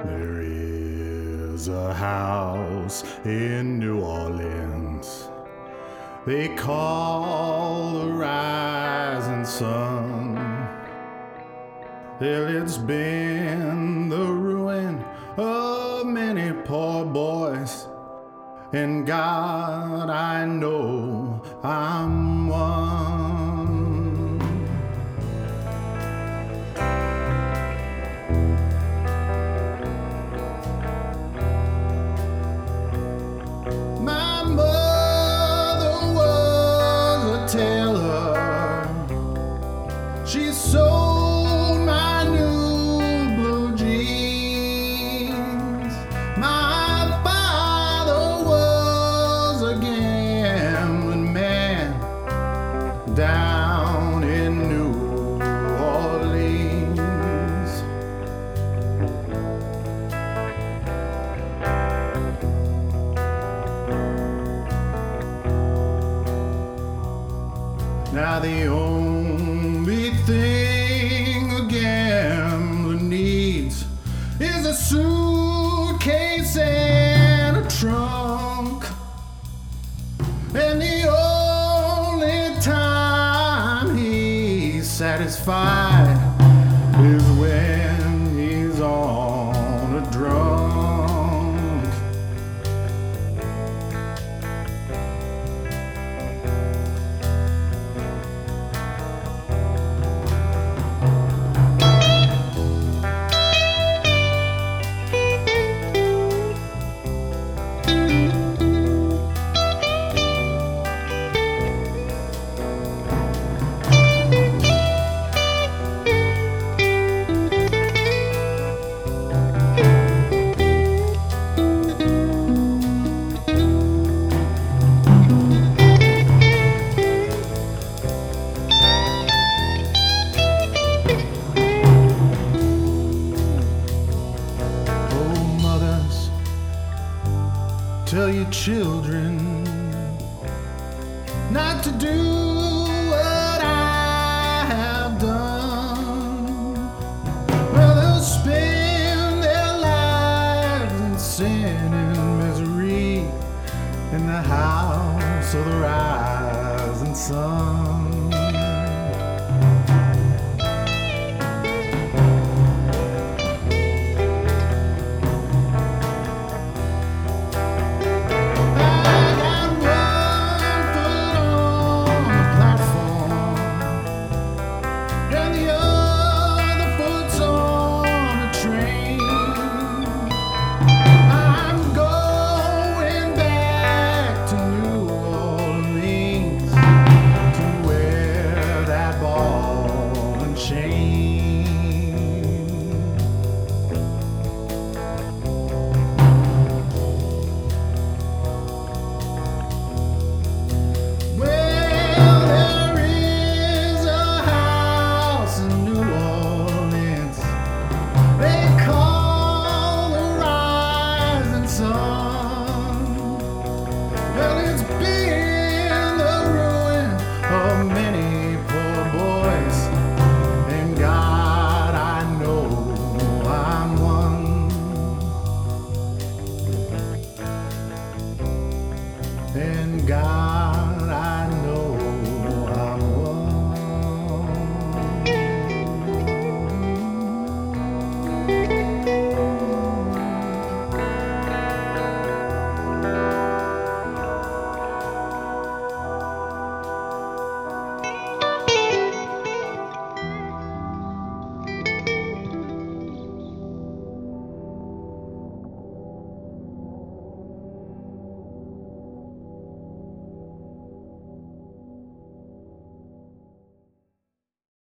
There is a house in New Orleans they call the rising sun. Well, it's been the ruin of many poor boys, and God, I know I'm one. My mother was a tailor. She sold my new blue jeans. My father was a gambling man down in New Orleans. Now the only thing a gambler needs is a suitcase and a trunk. And the only time he's satisfied is when he's on a drunk. Tell your children not to do what I have done. Well, they'll spend their lives in sin and misery in the house of the rising sun. And God